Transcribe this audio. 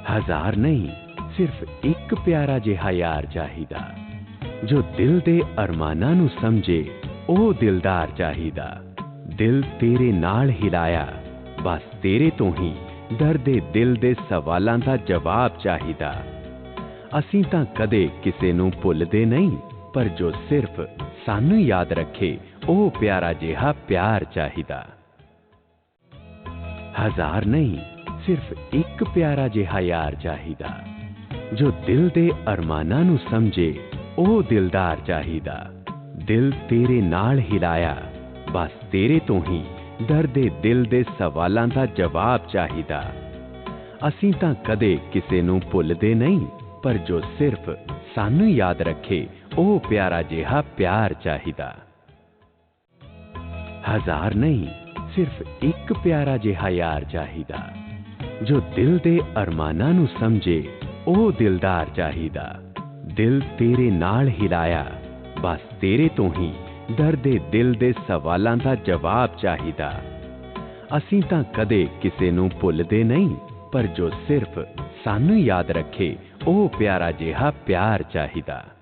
ਹਜ਼ਾਰ ਨਹੀਂ, ਸਿਰਫ ਇੱਕ ਪਿਆਰਾ ਜਿਹਾ ਯਾਰ ਚਾਹੀਦਾ, ਜੋ ਦਿਲ ਦੇ ਅਰਮਾਨਾਂ ਨੂੰ ਸਮਝੇ, ਉਹ ਦਿਲਦਾਰ ਚਾਹੀਦਾ। ਦਿਲ ਤੇਰੇ ਨਾਲ ਹਿਲਾਇਆ, ਬਸ ਤੇਰੇ ਤੋਂ ਹੀ ਦਰਦੇ ਦਿਲ ਦੇ ਸਵਾਲਾਂ ਦਾ ਜਵਾਬ ਚਾਹੀਦਾ। ਅਸੀਂ ਤਾਂ ਕਦੇ ਕਿਸੇ ਨੂੰ ਭੁੱਲਦੇ ਨਹੀਂ, ਪਰ ਜੋ ਸਿਰਫ ਸਾਨੂੰ ਯਾਦ ਰੱਖੇ, ਉਹ ਪਿਆਰਾ ਜਿਹਾ ਪਿਆਰ ਚਾਹੀਦਾ। ਹਜ਼ਾਰ ਨਹੀਂ, ਸਿਰਫ ਇੱਕ ਪਿਆਰਾ ਜਿਹਾ ਯਾਰ ਚਾਹੀਦਾ, ਜੋ ਦਿਲ ਦੇ ਅਰਮਾਨਾਂ ਨੂੰ ਸਮਝੇ, ਉਹ ਦਿਲਦਾਰ ਚਾਹੀਦਾ। ਦਿਲ ਤੇਰੇ ਨਾਲ ਹਿਲਾਇਆ, ਬਸ ਤੇਰੇ ਤੋਂ ਹੀ ਦਰਦੇ ਦਿਲ ਦੇ ਸਵਾਲਾਂ ਦਾ ਜਵਾਬ ਚਾਹੀਦਾ। ਅਸੀਂ ਤਾਂ ਕਦੇ ਕਿਸੇ ਨੂੰ ਭੁੱਲਦੇ ਨਹੀਂ, ਪਰ ਜੋ ਸਿਰਫ ਸਾਨੂੰ ਯਾਦ ਰੱਖੇ, ਉਹ ਪਿਆਰਾ ਜਿਹਾ ਪਿਆਰ ਚਾਹੀਦਾ। ਹਜ਼ਾਰ ਨਹੀਂ, ਸਿਰਫ ਇੱਕ ਪਿਆਰਾ ਜਿਹਾ ਯਾਰ ਚਾਹੀਦਾ, ਜੋ ਦਿਲ ਦੇ ਅਰਮਾਨਾਂ ਨੂੰ ਸਮਝੇ, ਉਹ ਦਿਲਦਾਰ ਚਾਹੀਦਾ। ਦਿਲ ਤੇਰੇ ਨਾਲ ਹਿਲਾਇਆ, ਬਸ ਤੇਰੇ ਤੋਂ ਹੀ ਦਰਦੇ ਦਿਲ ਦੇ ਸਵਾਲਾਂ ਦਾ ਜਵਾਬ ਚਾਹੀਦਾ। ਅਸੀਂ ਤਾਂ ਕਦੇ ਕਿਸੇ ਨੂੰ ਭੁੱਲਦੇ ਨਹੀਂ, ਪਰ ਜੋ ਸਿਰਫ ਸਾਨੂੰ ਯਾਦ ਰੱਖੇ, ਉਹ ਪਿਆਰਾ ਜਿਹਾ ਪਿਆਰ ਚਾਹੀਦਾ।